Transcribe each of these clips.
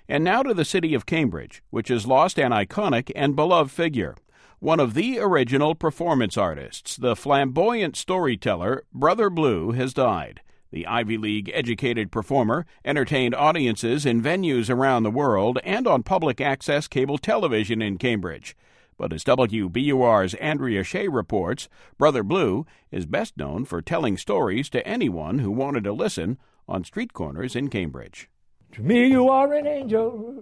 And now to the city of Cambridge, which has lost an iconic and beloved figure. One of the original performance artists, the flamboyant storyteller Brother Blue, has died. The Ivy League-educated performer entertained audiences in venues around the world and on public access cable television in Cambridge. But as WBUR's Andrea Shea reports, Brother Blue is best known for telling stories to anyone who wanted to listen on street corners in Cambridge. To me, you are an angel.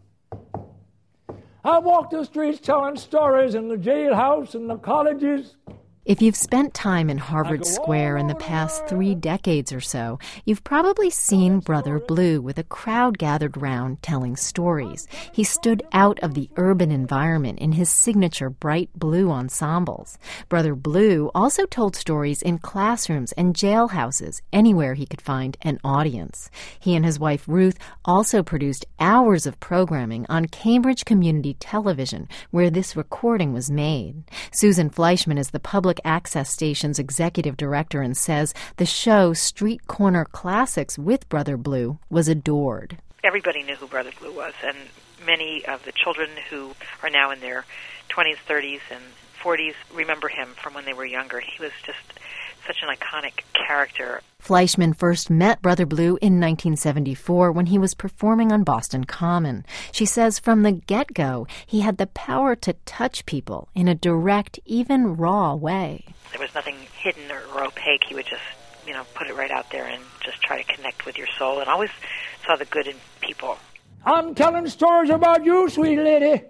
I walk the streets telling stories in the jailhouse and the colleges. If you've spent time in Harvard Square in the past 3 decades or so, you've probably seen Brother Blue with a crowd gathered round telling stories. He stood out of the urban environment in his signature bright blue ensembles. Brother Blue also told stories in classrooms and jailhouses, anywhere he could find an audience. He and his wife Ruth also produced hours of programming on Cambridge Community Television, where this recording was made. Susan Fleischman is the public access station's executive director and says the show Street Corner Classics with Brother Blue was adored. Everybody knew who Brother Blue was, and many of the children who are now in their 20s, 30s, and 40s remember him from when they were younger. He was just such an iconic character. Fleischman first met Brother Blue in 1974 when he was performing on Boston Common. She says from the get-go, he had the power to touch people in a direct, even raw way. There was nothing hidden or opaque. He would just, put it right out there and just try to connect with your soul, and always saw the good in people. I'm telling stories about you, sweet lady.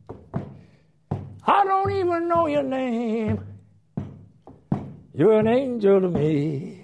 I don't even know your name. You're an angel to me.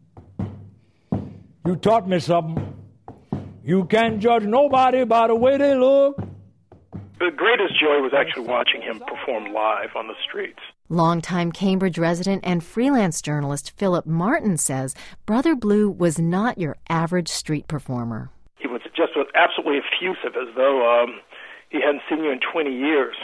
You taught me something. You can't judge nobody by the way they look. The greatest joy was actually watching him perform live on the streets. Longtime Cambridge resident and freelance journalist Philip Martin says Brother Blue was not your average street performer. He was just absolutely effusive, as though he hadn't seen you in 20 years.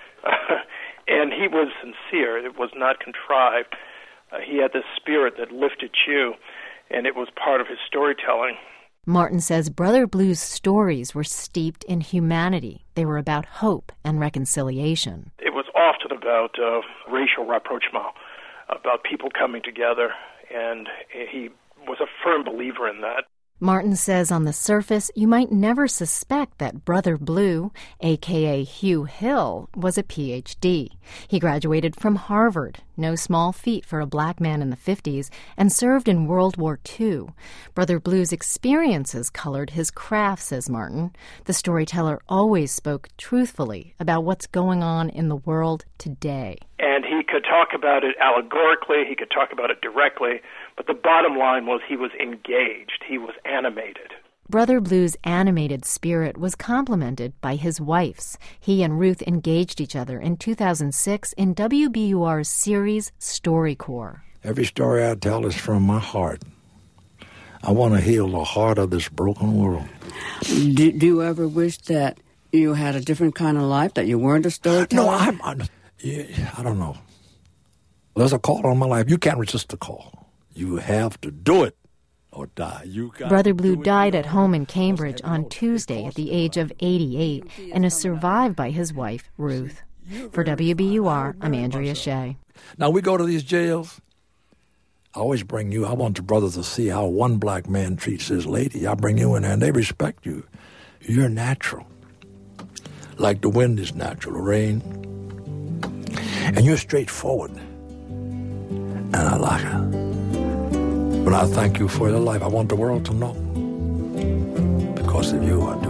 And he was sincere. It was not contrived. He had this spirit that lifted you, and it was part of his storytelling. Martin says Brother Blue's stories were steeped in humanity. They were about hope and reconciliation. It was often about racial rapprochement, about people coming together, and he was a firm believer in that. Martin says on the surface, you might never suspect that Brother Blue, a.k.a. Hugh Hill, was a Ph.D. He graduated from Harvard, no small feat for a black man in the 50s, and served in World War II. Brother Blue's experiences colored his craft, says Martin. The storyteller always spoke truthfully about what's going on in the world today. And he could talk about it allegorically, he could talk about it directly, but the bottom line was he was engaged, he was animated. Brother Blue's animated spirit was complemented by his wife's. He and Ruth engaged each other in 2006 in WBUR's series StoryCorps. Every story I tell is from my heart. I want to heal the heart of this broken world. Do you ever wish that you had a different kind of life, that you weren't a storyteller? No, I don't know. There's a call on my life. You can't resist the call. You have to do it or die. Brother Blue died at home in Cambridge on Tuesday at the age of 88 and is survived by his wife, Ruth. For WBUR, I'm Andrea Shea. Now, we go to these jails. I always bring you, I want the brothers to see how one black man treats his lady. I bring you in there and they respect you. You're natural. Like the wind is natural, the rain. And you're straightforward. And I like it. But I thank you for your life. I want the world to know. Because of you, I do.